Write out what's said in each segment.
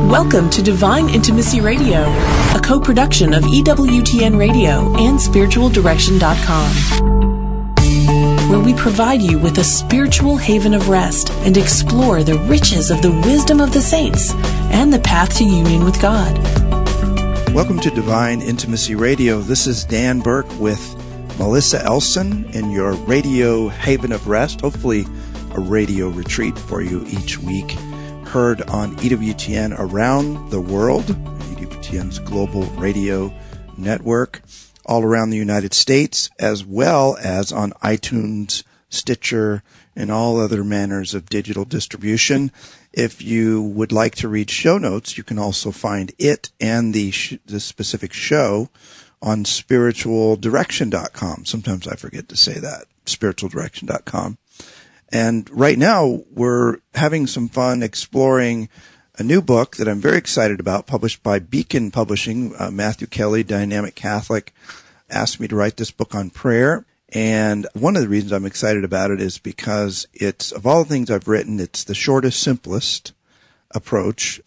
Welcome to Divine Intimacy Radio, a co-production of EWTN Radio and SpiritualDirection.com, where we provide you with a spiritual haven of rest and explore the riches of the wisdom of the saints and the path to union with God. Welcome to Divine Intimacy Radio. This is Dan Burke with Melissa Elson in your radio haven of rest, hopefully a radio retreat for you each week. Heard on EWTN around the world, EWTN's global radio network, all around the United States, as well as on iTunes, Stitcher, and all other manners of digital distribution. If you would like to read show notes, you can also find it and the specific show on SpiritualDirection.com. Sometimes I forget to say that, SpiritualDirection.com. And right now, we're having some fun exploring a new book that I'm very excited about, published by Beacon Publishing. Matthew Kelly, Dynamic Catholic, asked me to write this book on prayer. And one of the reasons I'm excited about it is because it's, of all the things I've written, it's the shortest, simplest approach.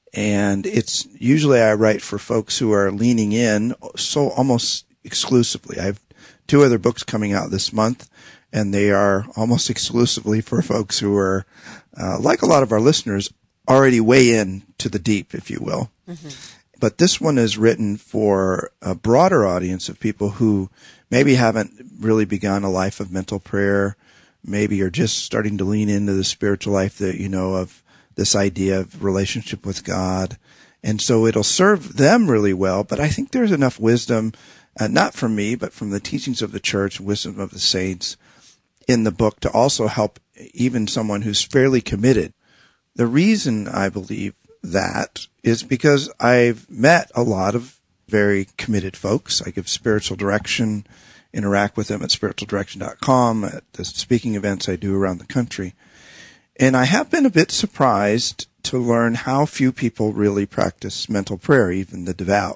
And it's usually I write for folks who are leaning in so almost exclusively. I have two other books coming out this month, and they are almost exclusively for folks who are, like a lot of our listeners, already way in to the deep, if you will. Mm-hmm. But this one is written for a broader audience of people who maybe haven't really begun a life of mental prayer, maybe are just starting to lean into the spiritual life that, you know, of this idea of relationship with God. And so it'll serve them really well. But I think there's enough wisdom, not from me, but from the teachings of the church, wisdom of the saints, in the book to also help even someone who's fairly committed. The reason I believe that is because I've met a lot of very committed folks. I give spiritual direction, interact with them at spiritualdirection.com, at the speaking events I do around the country. And I have been a bit surprised to learn how few people really practice mental prayer, even the devout.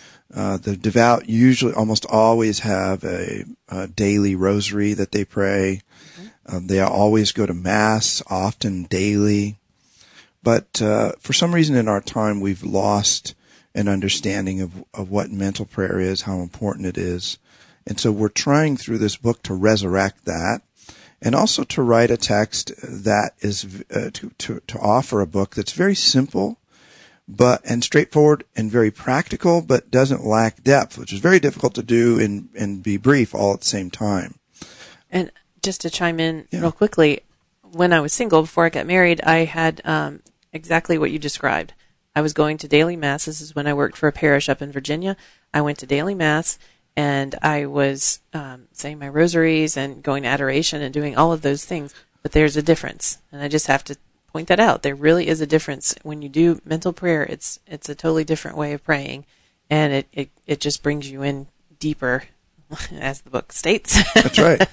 The devout usually almost always have a daily rosary that they pray. They always go to Mass, often daily. But for some reason in our time, we've lost an understanding of what mental prayer is, how important it is. And so we're trying through this book to resurrect that, and also to write a text that is to offer a book that's very simple, and straightforward and very practical, but doesn't lack depth, which is very difficult to do and be brief all at the same time. And just to chime in real quickly, when I was single, before I got married, I had exactly what you described. I was going to daily Mass. This is when I worked for a parish up in Virginia. I went to daily Mass, and I was saying my rosaries and going to adoration and doing all of those things. But there's a difference, and I just have to point that out. There really is a difference. When you do mental prayer, it's a totally different way of praying, and it just brings you in deeper, as the book states. That's right.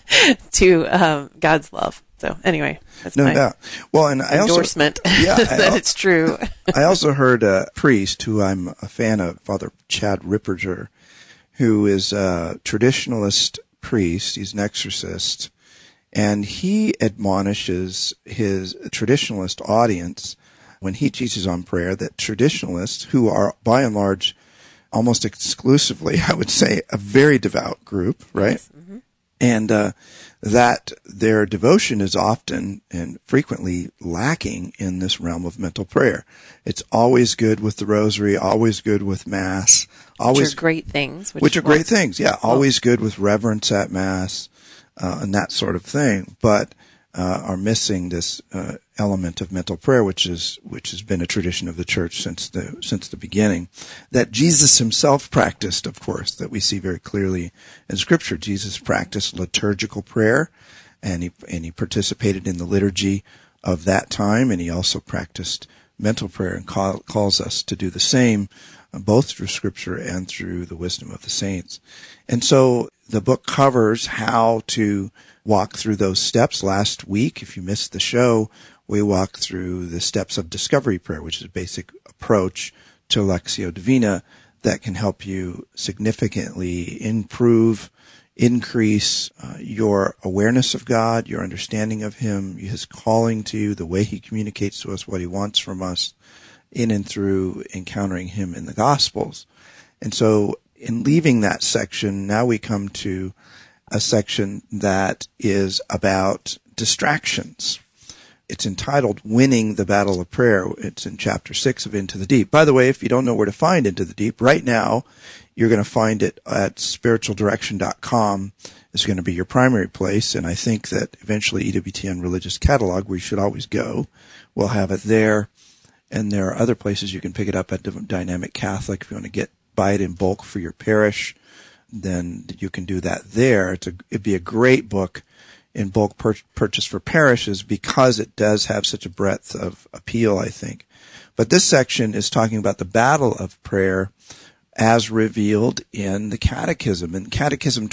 to God's love. So anyway, that's no my doubt. Well, and I endorsement that it's true. I also heard a priest who I'm a fan of, Father Chad Ripperger, who is a traditionalist priest. He's an exorcist. And he admonishes his traditionalist audience when he teaches on prayer that traditionalists, who are by and large almost exclusively, I would say, a very devout group, right? Yes. Mm-hmm. And that their devotion is often and frequently lacking in this realm of mental prayer. It's always good with the rosary, always good with Mass, which are great things. Great things, yeah. Always good with reverence at Mass. And that sort of thing, but are missing this element of mental prayer, which has been a tradition of the church since the beginning, that Jesus himself practiced, of course, that we see very clearly in Scripture. Jesus practiced liturgical prayer, and he participated in the liturgy of that time, and he also practiced mental prayer and calls us to do the same, both through Scripture and through the wisdom of the saints. And so the book covers how to walk through those steps. Last week, if you missed the show, we walked through the steps of discovery prayer, which is a basic approach to Lectio Divina that can help you significantly improve, increase your awareness of God, your understanding of Him, His calling to you, the way He communicates to us, what He wants from us, in and through encountering him in the Gospels. And so in leaving that section, now we come to a section that is about distractions. It's entitled Winning the Battle of Prayer. It's in chapter 6 of Into the Deep. By the way, if you don't know where to find Into the Deep, right now you're going to find it at spiritualdirection.com. It's going to be your primary place, and I think that eventually EWTN Religious Catalog, where you should always go, will have it there. And there are other places you can pick it up at Dynamic Catholic. If you want to buy it in bulk for your parish, then you can do that there. It'd be a great book in bulk purchase for parishes because it does have such a breadth of appeal, I think. But this section is talking about the battle of prayer as revealed in the Catechism. In Catechism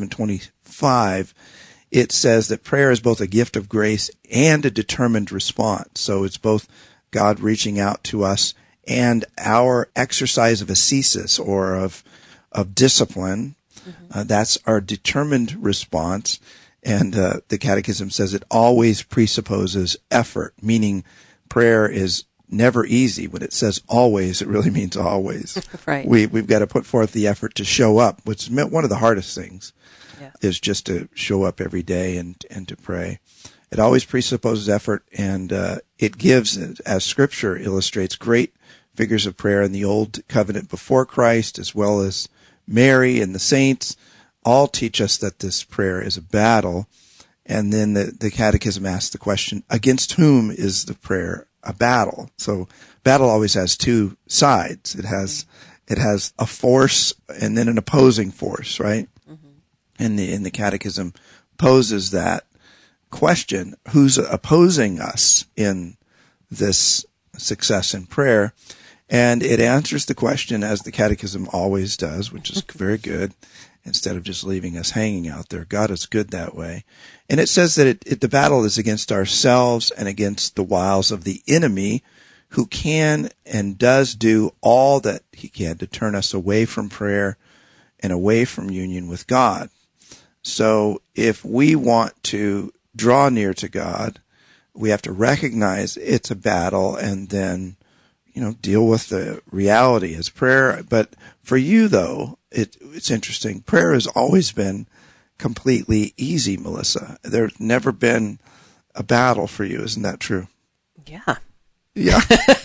2725, it says that prayer is both a gift of grace and a determined response. So it's both God reaching out to us and our exercise of ascesis or of discipline. Mm-hmm. That's our determined response. And the Catechism says it always presupposes effort, meaning prayer is never easy. When it says always, it really means always. Right. We've got to put forth the effort to show up, which is one of the hardest things, is just to show up every day and to pray. It always presupposes effort, and it gives, as Scripture illustrates, great figures of prayer in the Old Covenant before Christ, as well as Mary and the saints. All teach us that this prayer is a battle. And then the Catechism asks the question, against whom is the prayer a battle? So battle always has two sides. It has a force and then an opposing force, right? Mm-hmm. And the Catechism poses that question, who's opposing us in this success in prayer? And it answers the question as the Catechism always does, which is very good, instead of just leaving us hanging out there. God is good that way. And it says that the battle is against ourselves and against the wiles of the enemy, who can and does do all that he can to turn us away from prayer and away from union with God. So if we want to draw near to God, we have to recognize it's a battle and then, deal with the reality as prayer. But for you, though, it's interesting. Prayer has always been completely easy, Melissa. There's never been a battle for you. Isn't that true? Yeah. Yeah.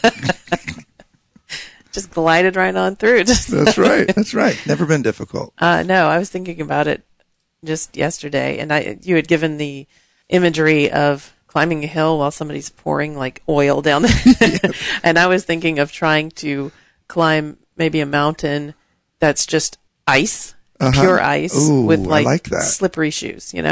Just glided right on through. That's right. That's right. Never been difficult. No, I was thinking about it just yesterday, and you had given the imagery of climbing a hill while somebody's pouring like oil down there. And I was thinking of trying to climb maybe a mountain that's just ice, pure ice. Ooh, with like that. Slippery shoes, Yeah.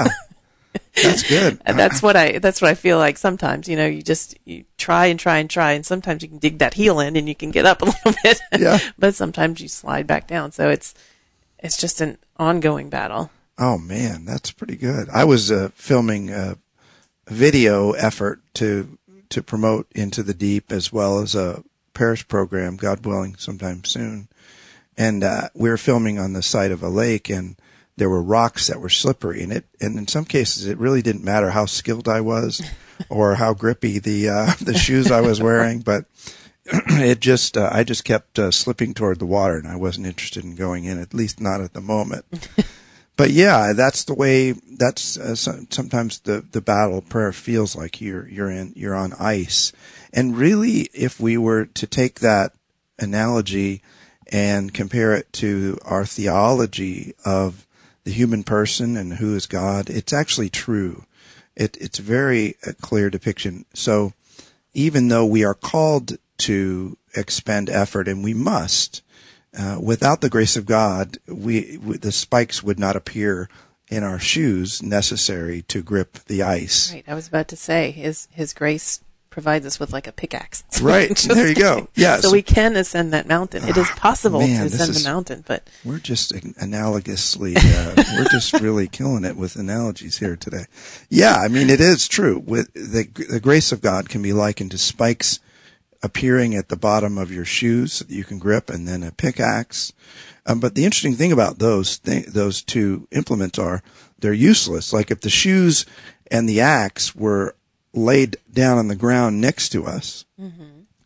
That's good. And that's what I feel like sometimes, you try and sometimes you can dig that heel in and you can get up a little bit. Yeah. But sometimes you slide back down. So it's just an ongoing battle. Oh man, that's pretty good. I was filming a video effort to promote Into the Deep, as well as a parish program, God willing, sometime soon. And we were filming on the side of a lake, and there were rocks that were slippery, and in some cases it really didn't matter how skilled I was or how grippy the shoes I was wearing, but I just kept slipping toward the water, and I wasn't interested in going in, at least not at the moment. But yeah, that's the way. That's sometimes the battle prayer feels like you're on ice. And really, if we were to take that analogy and compare it to our theology of the human person and who is God, it's actually true. It's very a clear depiction. So even though we are called to expend effort, and we must, without the grace of God, the spikes would not appear in our shoes necessary to grip the ice. Right. I was about to say his grace provides us with like a pickaxe. So right. There you go. Yeah. So we can ascend that mountain. It is possible to ascend the mountain, but we're just analogously, we're just really killing it with analogies here today. Yeah. I mean, it is true. With the grace of God can be likened to spikes appearing at the bottom of your shoes that you can grip, and then a pickaxe. But the interesting thing about those two implements are they're useless. Like if the shoes and the axe were laid down on the ground next to us,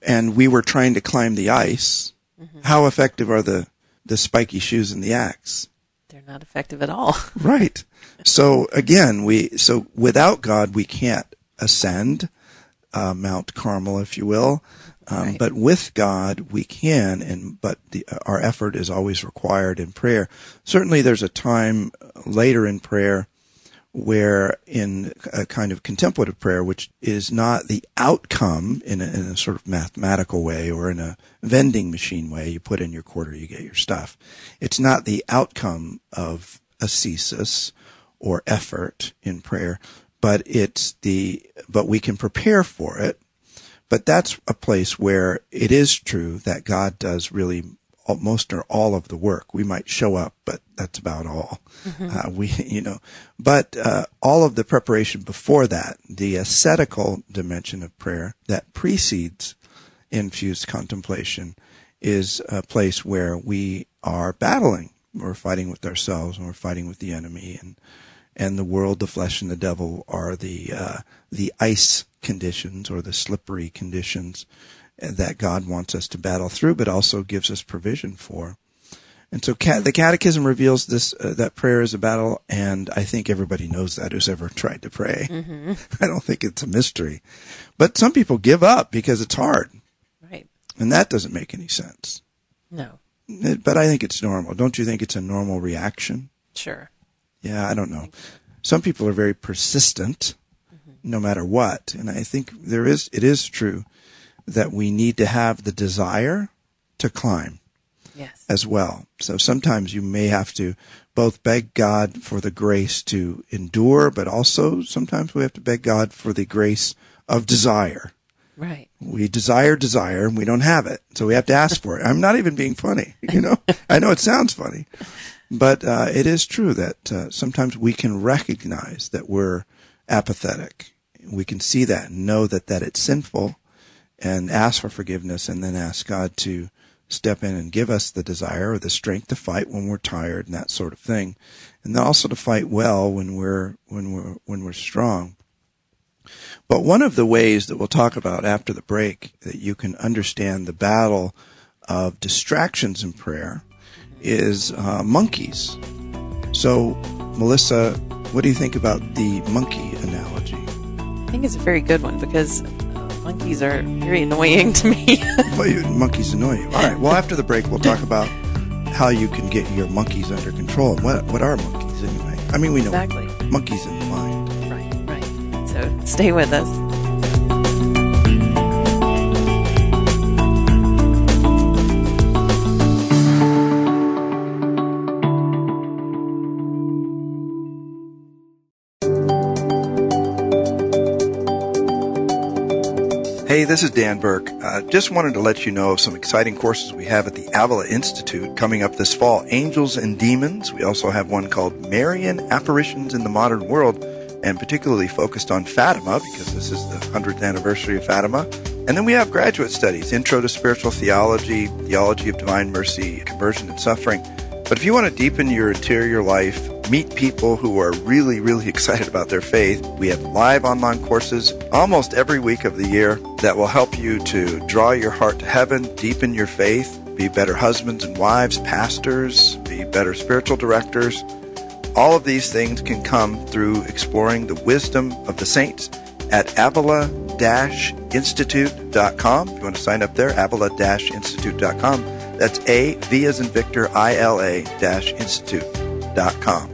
and we were trying to climb the ice, how effective are the spiky shoes and the axe? They're not effective at all. Right. So again, so without God, we can't ascend Mount Carmel, if you will. Right. But with God, we can, but our effort is always required in prayer. Certainly there's a time later in prayer where in a kind of contemplative prayer, which is not the outcome in a sort of mathematical way or in a vending machine way, you put in your quarter, you get your stuff. It's not the outcome of ascesis or effort in prayer, but but we can prepare for it. But that's a place where it is true that God does really most or all of the work. We might show up, but that's about all. But all of the preparation before that, the ascetical dimension of prayer that precedes infused contemplation, is a place where we are battling. We're fighting with ourselves and we're fighting with the enemy, and the world, the flesh, and the devil are the ice conditions or the slippery conditions that God wants us to battle through, but also gives us provision for. And so the Catechism reveals this, that prayer is a battle, and I think everybody knows that who's ever tried to pray. I don't think it's a mystery. But some people give up because it's hard. Right. And that doesn't make any sense. No. But I think it's normal. Don't you think it's a normal reaction? Sure. Yeah, I don't know. Some people are very persistent, no matter what. And I think it is true that we need to have the desire to climb as well. So sometimes you may have to both beg God for the grace to endure, but also sometimes we have to beg God for the grace of desire. Right. We desire, and we don't have it. So we have to ask for it. I'm not even being funny, I know it sounds funny, but it is true that sometimes we can recognize that we're apathetic. We can see that and know that it's sinful, and ask for forgiveness, and then ask God to step in and give us the desire or the strength to fight when we're tired and that sort of thing, and then also to fight well when we're strong. But one of the ways that we'll talk about after the break that you can understand the battle of distractions in prayer is monkeys. So, Melissa, what do you think about the monkey analogy? I think it's a very good one because monkeys are very annoying to me. Monkeys annoy you. All right. Well, after the break, we'll talk about how you can get your monkeys under control. What are monkeys anyway? I mean, we know exactly. Monkeys in the mind. Right. So stay with us. Hey, this is Dan Burke. Just wanted to let you know of some exciting courses we have at the Avila Institute coming up this fall. Angels and Demons. We also have one called Marian Apparitions in the Modern World, and particularly focused on Fatima because this is the 100th anniversary of Fatima. And then we have graduate studies, Intro to Spiritual Theology, Theology of Divine Mercy, Conversion and Suffering. But if you want to deepen your interior life, meet people who are really, really excited about their faith, we have live online courses almost every week of the year that will help you to draw your heart to heaven, deepen your faith, be better husbands and wives, pastors, be better spiritual directors. All of these things can come through exploring the wisdom of the saints at avila-institute.com. If you want to sign up there, avila-institute.com. That's A-V as in Victor, I-L-A-institute.com.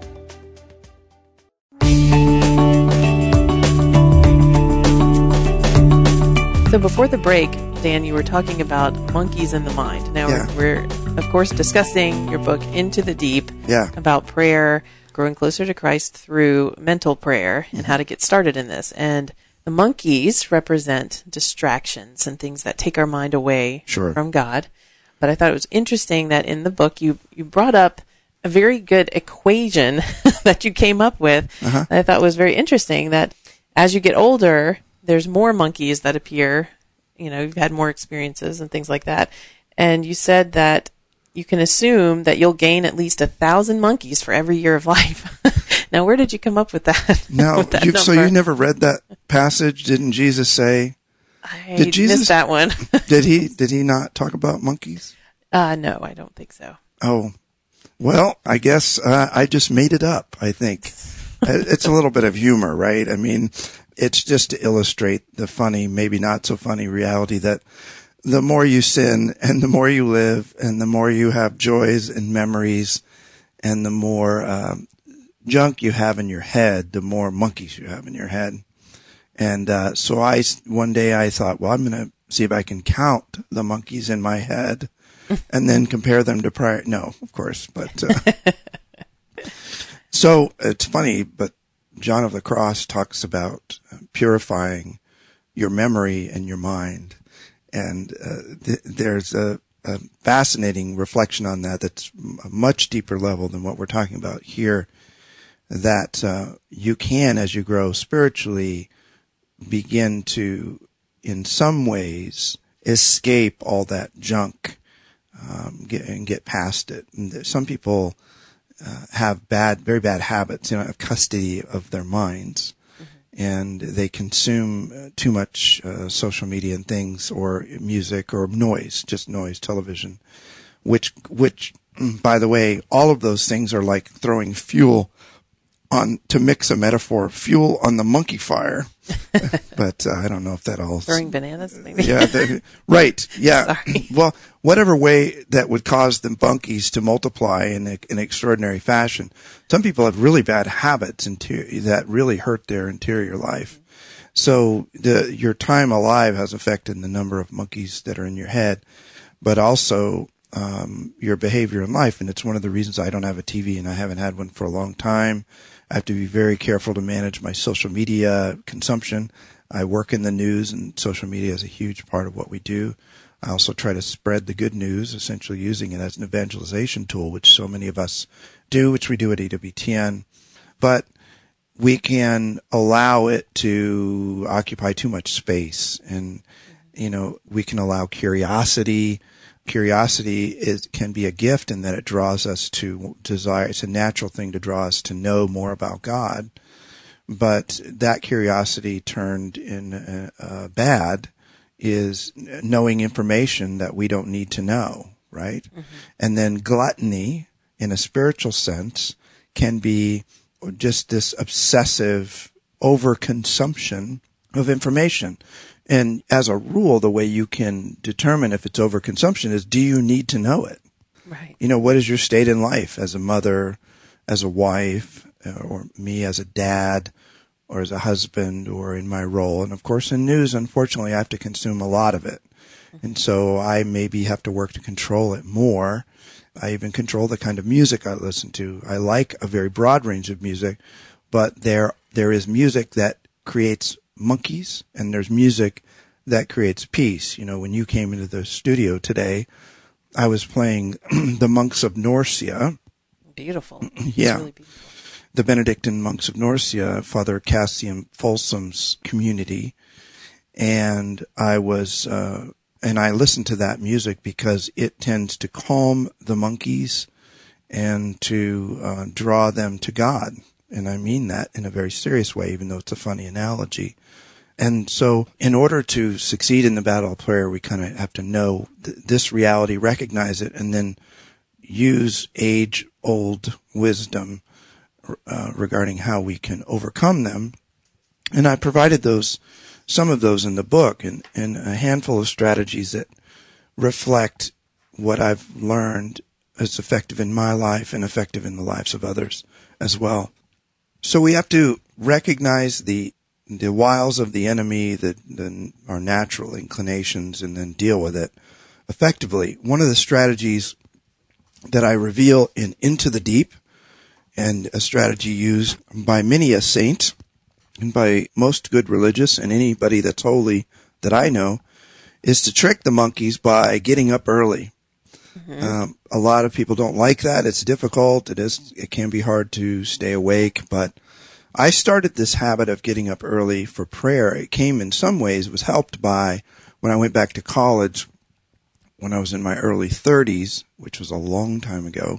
So before the break, Dan, you were talking about monkeys in the mind. Now we're, of course, discussing your book, Into the Deep, about prayer, growing closer to Christ through mental prayer, and how to get started in this. And the monkeys represent distractions and things that take our mind away from God. But I thought it was interesting that in the book you brought up a very good equation that you came up with. That I thought was very interesting, that as you get older, there's more monkeys that appear. You've had more experiences and things like that. And you said that you can assume that you'll gain at least 1,000 monkeys for every year of life. Now, where did you come up with that? So you never read that passage? Didn't Jesus say, I missed that one. did he not talk about monkeys? No, I don't think so. Oh, well, I guess I just made it up, I think. It's a little bit of humor, right? I mean, it's just to illustrate the funny, maybe not so funny reality that the more you sin and the more you live and the more you have joys and memories and the more junk you have in your head, the more monkeys you have in your head. And so one day I thought, well, I'm going to see if I can count the monkeys in my head and then compare them to prior. No, of course, but so it's funny, but John of the Cross talks about purifying your memory and your mind. And there's a fascinating reflection on that that's a much deeper level than what we're talking about here, that you can, as you grow spiritually, begin to, in some ways, escape all that junk and get past it. And some people have very bad habits, have custody of their minds. And they consume too much social media and things, or music, or noise, television, which, by the way, all of those things are like throwing fuel on, to mix a metaphor, fuel on the monkey fire. But I don't know if that all... Throwing bananas, maybe? Yeah, right, yeah. Sorry. Well, whatever way that would cause the monkeys to multiply in an extraordinary fashion. Some people have really bad habits that really hurt their interior life. So your time alive has affected the number of monkeys that are in your head, but also your behavior in life. And it's one of the reasons I don't have a TV, and I haven't had one for a long time. I have to be very careful to manage my social media consumption. I work in the news, and social media is a huge part of what we do. I also try to spread the good news, essentially using it as an evangelization tool, which so many of us do, which we do at EWTN. But we can allow it to occupy too much space, and we can allow curiosity. Curiosity can be a gift in that it draws us to desire. It's a natural thing to draw us to know more about God. But that curiosity turned in bad is knowing information that we don't need to know, right? Mm-hmm. And then gluttony, in a spiritual sense, can be just this obsessive overconsumption of information. And as a rule, the way you can determine if it's overconsumption is, do you need to know it? Right. What is your state in life as a mother, as a wife, or me as a dad, or as a husband, or in my role? And of course, in news, unfortunately, I have to consume a lot of it. Mm-hmm. And so I maybe have to work to control it more. I even control the kind of music I listen to. I like a very broad range of music, but there is music that creates monkeys, and there's music that creates peace. When you came into the studio today, I was playing the Monks of Norcia. Beautiful. Yeah. Really beautiful. The Benedictine Monks of Norcia, Father Cassian Folsom's community. And I listened to that music because it tends to calm the monkeys and to draw them to God. And I mean that in a very serious way, even though it's a funny analogy. And so in order to succeed in the battle of prayer, we kind of have to know this reality, recognize it, and then use age-old wisdom regarding how we can overcome them. And I provided some of those in the book, and a handful of strategies that reflect what I've learned is effective in my life and effective in the lives of others as well. So we have to recognize the wiles of the enemy, our natural inclinations, and then deal with it effectively. One of the strategies that I reveal in Into the Deep, and a strategy used by many a saint and by most good religious and anybody that's holy that I know, is to trick the monkeys by getting up early. Mm-hmm. A lot of people don't like that. It's difficult. It can be hard to stay awake, but I started this habit of getting up early for prayer. It came in some ways, it was helped by when I went back to college when I was in my early 30s, which was a long time ago.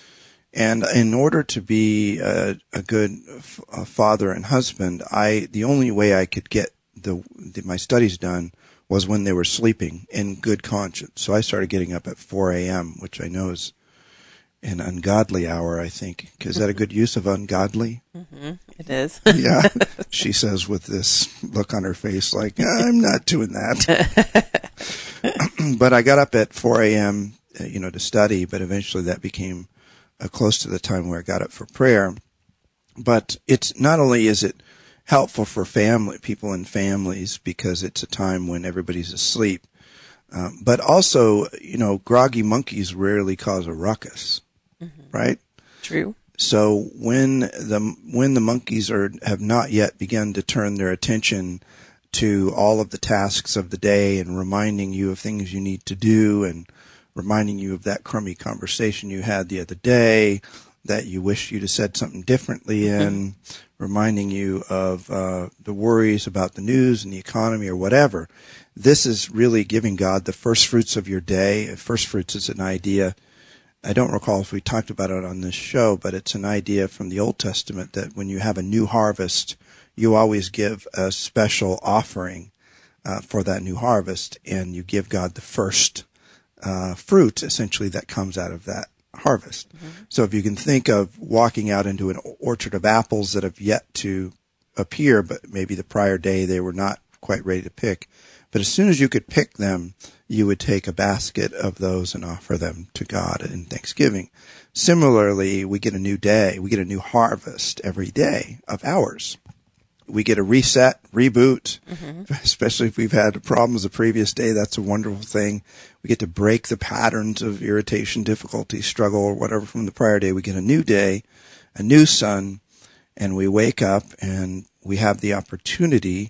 And in order to be a good father and husband, the only way I could get my studies done was when they were sleeping in good conscience. So I started getting up at 4 a.m., which I know is an ungodly hour, I think. Is that a good use of ungodly? Mm-hmm. It is. Yeah. She says with this look on her face like, I'm not doing that. But I got up at 4 a.m., to study, but eventually that became close to the time where I got up for prayer. But it's not only is it helpful for people and families because it's a time when everybody's asleep, but also, groggy monkeys rarely cause a ruckus, right? True. So when the monkeys have not yet begun to turn their attention to all of the tasks of the day and reminding you of things you need to do and reminding you of that crummy conversation you had the other day that you wish you'd have said something differently in, reminding you of the worries about the news and the economy or whatever. This is really giving God the first fruits of your day. First fruits is an idea. I don't recall if we talked about it on this show, but it's an idea from the Old Testament that when you have a new harvest, you always give a special offering for that new harvest, and you give God the first fruit, essentially, that comes out of that harvest. So if you can think of walking out into an orchard of apples that have yet to appear, but maybe the prior day they were not quite ready to pick, but as soon as you could pick them, you would take a basket of those and offer them to God in thanksgiving. Similarly, we get a new day. We get a new harvest every day of ours. We get a reset, reboot, especially if we've had problems the previous day. That's a wonderful thing. We get to break the patterns of irritation, difficulty, struggle, or whatever from the prior day. We get a new day, a new sun, and we wake up and we have the opportunity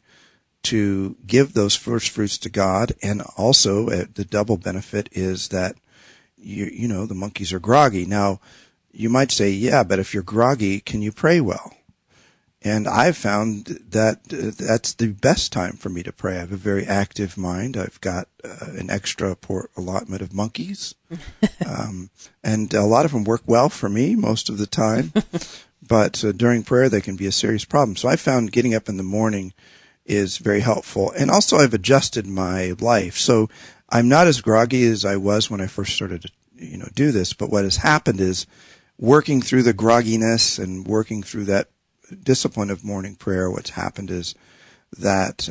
to give those first fruits to God. And also the double benefit is that, the monkeys are groggy. Now, you might say, yeah, but if you're groggy, can you pray well? And I've found that that's the best time for me to pray. I have a very active mind. I've got an extra allotment of monkeys. And a lot of them work well for me most of the time. But during prayer, they can be a serious problem. So I found getting up in the morning is very helpful. And also I've adjusted my life. So I'm not as groggy as I was when I first started to, do this. But what has happened is working through the grogginess and working through that discipline of morning prayer, what's happened is that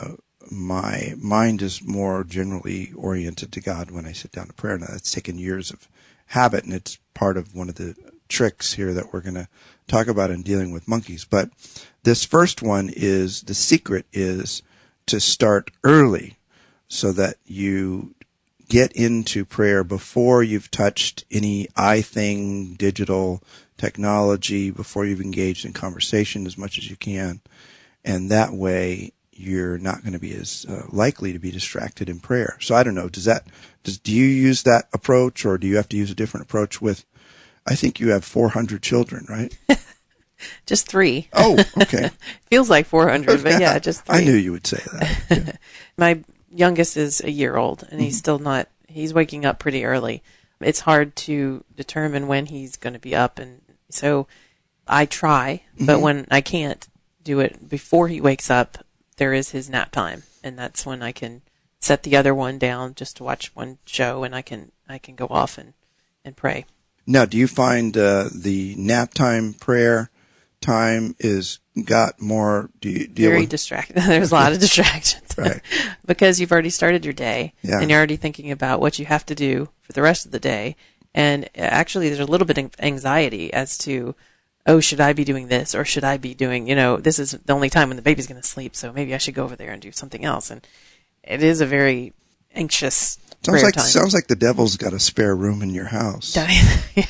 my mind is more generally oriented to God when I sit down to prayer. Now, that's taken years of habit, and it's part of one of the tricks here that we're going to talk about in dealing with monkeys. But this first one is, the secret is to start early so that you get into prayer before you've touched any iThing, digital technology, before you've engaged in conversation as much as you can. And that way you're not going to be as likely to be distracted in prayer. So I don't know, do you use that approach, or do you have to use a different approach with, I think you have 400 children, right? Just 3. Oh, okay. Feels like 400, but yeah, just 3. I knew you would say that. Yeah. My youngest is a year old, and he's still not, he's waking up pretty early. It's hard to determine when he's going to be up, and so I try, but when I can't do it before he wakes up, there is his nap time, and that's when I can set the other one down just to watch one show, and I can go off and pray. Now, do you find the nap time prayer time is got more? Do you deal very with distracted? There's a lot of distractions, right? Because you've already started your day, yeah. and you're already thinking about what you have to do for the rest of the day. And actually, there's a little bit of anxiety as to, oh, should I be doing this, or should I be doing, this is the only time when the baby's going to sleep, so maybe I should go over there and do something else. And it is a very anxious prayer time. Sounds like the devil's got a spare room in your house. Yeah.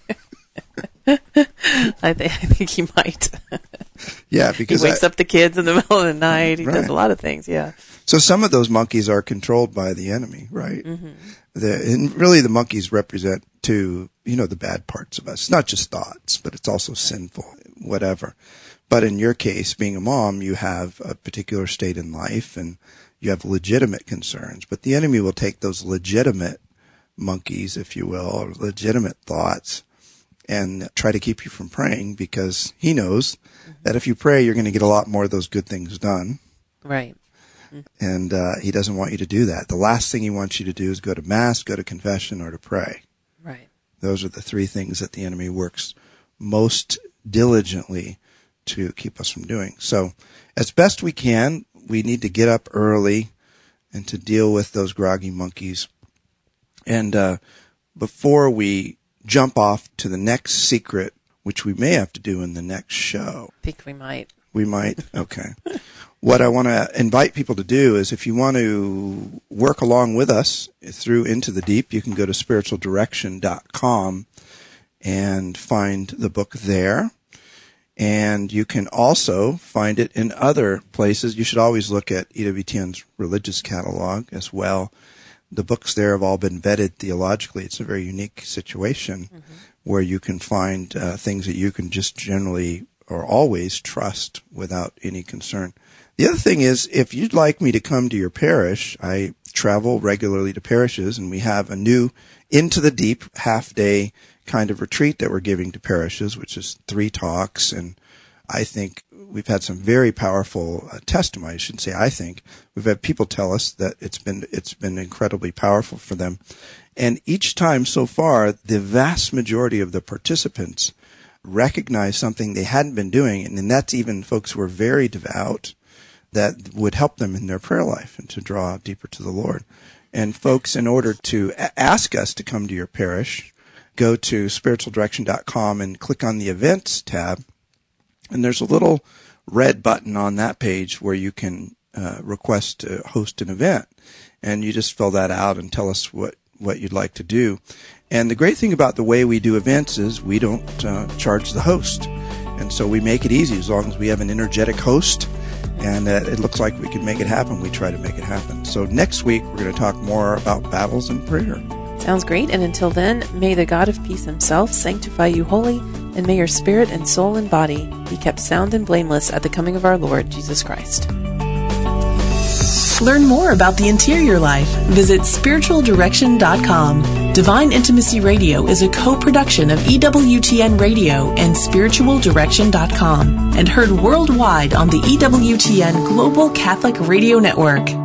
I think he might. Yeah, because he wakes up the kids in the middle of the night. He right. does a lot of things. Yeah. So some of those monkeys are controlled by the enemy, right? And really, the monkeys represent the bad parts of us. It's not just thoughts, but it's also sinful, whatever. But in your case, being a mom, you have a particular state in life, and you have legitimate concerns. But the enemy will take those legitimate monkeys, if you will, or legitimate thoughts, and try to keep you from praying, because he knows that if you pray, you're going to get a lot more of those good things done. Right. And he doesn't want you to do that. The last thing he wants you to do is go to Mass, go to confession, or to pray. Right. Those are the three things that the enemy works most diligently to keep us from doing. So as best we can, we need to get up early and to deal with those groggy monkeys. And before we jump off to the next secret, which we may have to do in the next show. I think we might. We might? Okay. What I want to invite people to do is if you want to work along with us through Into the Deep, you can go to spiritualdirection.com and find the book there. And you can also find it in other places. You should always look at EWTN's religious catalog as well. The books there have all been vetted theologically. It's a very unique situation where you can find things that you can just generally or always trust without any concern. The other thing is, if you'd like me to come to your parish, I travel regularly to parishes, and we have a new Into the Deep half-day kind of retreat that we're giving to parishes, which is 3 talks, and I think we've had some very powerful testimony. I shouldn't say I think. We've had people tell us that it's been incredibly powerful for them. And each time so far, the vast majority of the participants recognize something they hadn't been doing, and that's even folks who are very devout, that would help them in their prayer life and to draw deeper to the Lord. And folks, in order to ask us to come to your parish, go to spiritualdirection.com and click on the events tab. And there's a little red button on that page where you can request to host an event. And you just fill that out and tell us what you'd like to do. And the great thing about the way we do events is we don't charge the host. And so we make it easy. As long as we have an energetic host and it looks like we can make it happen, we try to make it happen. So next week, we're going to talk more about battles and prayer. Sounds great. And until then, may the God of peace himself sanctify you wholly, and may your spirit and soul and body be kept sound and blameless at the coming of our Lord Jesus Christ. Learn more about the interior life. Visit spiritualdirection.com. Divine Intimacy Radio is a co-production of EWTN Radio and spiritualdirection.com and heard worldwide on the EWTN Global Catholic Radio Network.